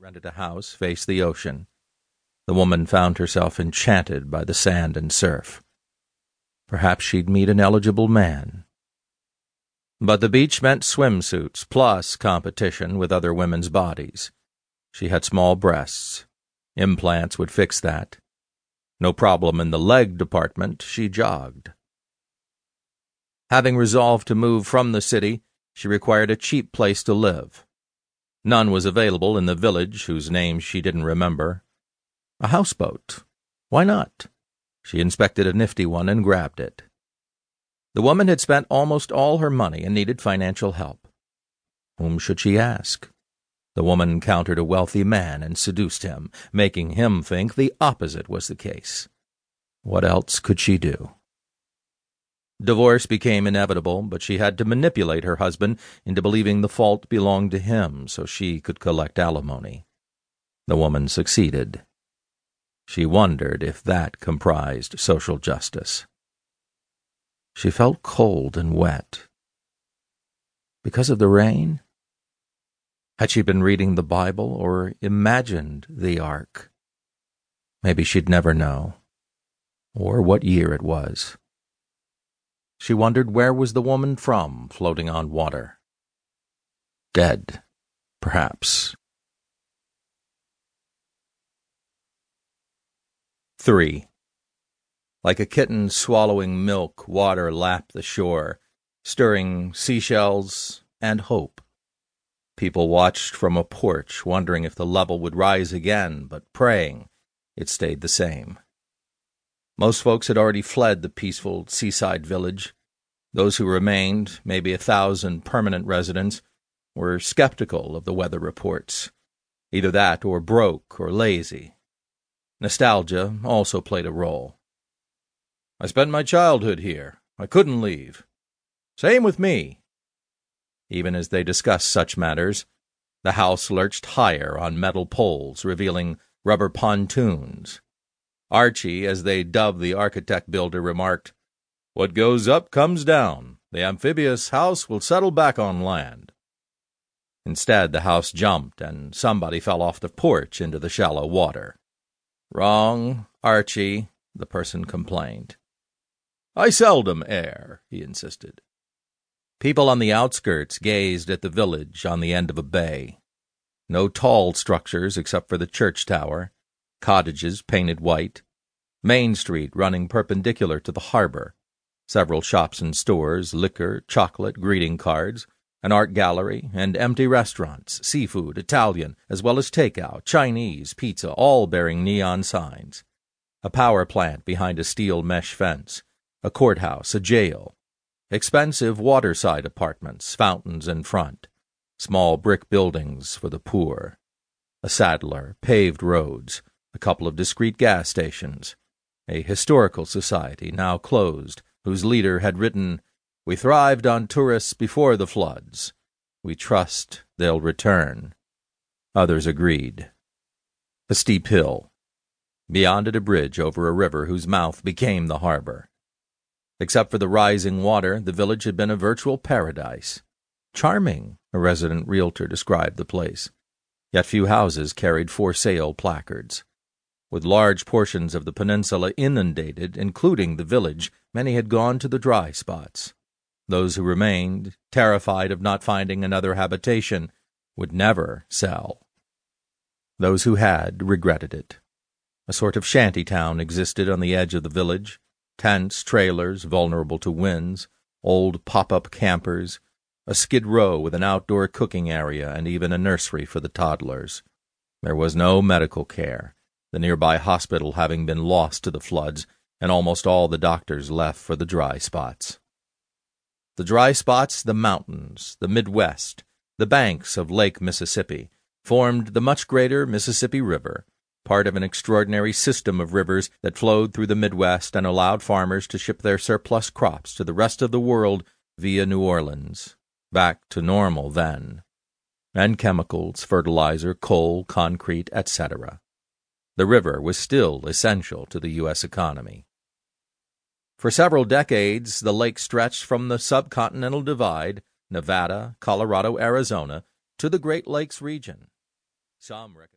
rented a house faced the ocean. The woman found herself enchanted by the sand and surf. Perhaps she'd meet an eligible man. But the beach meant swimsuits plus competition with other women's bodies. She had small breasts. Implants would fix that. No problem in the leg department, she jogged. Having resolved to move from the city, she required a cheap place to live. None was available in the village whose name she didn't remember. A houseboat. Why not? She inspected a nifty one and grabbed it. The woman had spent almost all her money and needed financial help. Whom should she ask? The woman encountered a wealthy man and seduced him, making him think the opposite was the case. What else could she do? Divorce became inevitable, but she had to manipulate her husband into believing the fault belonged to him so she could collect alimony. The woman succeeded. She wondered if that comprised social justice. She felt cold and wet. Because of the rain? Had she been reading the Bible or imagined the Ark? Maybe she'd never know, or what year it was. She wondered where was the woman from, floating on water. Dead, perhaps. 3. Like a kitten swallowing milk, water lapped the shore, stirring seashells and hope. People watched from a porch, wondering if the level would rise again, but praying it stayed the same. Most folks had already fled the peaceful seaside village. Those who remained, maybe 1,000 permanent residents, were skeptical of the weather reports. Either that or broke or lazy. Nostalgia also played a role. I spent my childhood here. I couldn't leave. Same with me. Even as they discussed such matters, the house lurched higher on metal poles, revealing rubber pontoons. Archie, as they dubbed the architect-builder, remarked, "What goes up comes down. The amphibious house will settle back on land." Instead, the house jumped, and somebody fell off the porch into the shallow water. "Wrong, Archie," the person complained. "I seldom err," he insisted. People on the outskirts gazed at the village on the end of a bay. No tall structures except for the church tower, cottages painted white, Main Street running perpendicular to the harbor, several shops and stores, liquor, chocolate, greeting cards, an art gallery, and empty restaurants, seafood, Italian, as well as takeout, Chinese, pizza, all bearing neon signs. A power plant behind a steel mesh fence, a courthouse, a jail, expensive waterside apartments, fountains in front, small brick buildings for the poor, a saddler, paved roads, a couple of discreet gas stations, a historical society now closed, whose leader had written, "We thrived on tourists before the floods. We trust they'll return." Others agreed. A steep hill. Beyond it a bridge over a river whose mouth became the harbor. Except for the rising water, the village had been a virtual paradise. Charming, a resident realtor described the place. Yet few houses carried for sale placards. With large portions of the peninsula inundated, including the village, many had gone to the dry spots. Those who remained, terrified of not finding another habitation, would never sell. Those who had regretted it. A sort of shanty town existed on the edge of the village, tents, trailers vulnerable to winds, old pop-up campers, a skid row with an outdoor cooking area and even a nursery for the toddlers. There was no medical care, the nearby hospital having been lost to the floods, and almost all the doctors left for the dry spots. The dry spots, the mountains, the Midwest, the banks of Lake Mississippi, formed the much greater Mississippi River, part of an extraordinary system of rivers that flowed through the Midwest and allowed farmers to ship their surplus crops to the rest of the world via New Orleans, back to normal then, and chemicals, fertilizer, coal, concrete, etc. The river was still essential to the U.S. economy. For several decades, the lake stretched from the subcontinental divide, Nevada, Colorado, Arizona, to the Great Lakes region. Some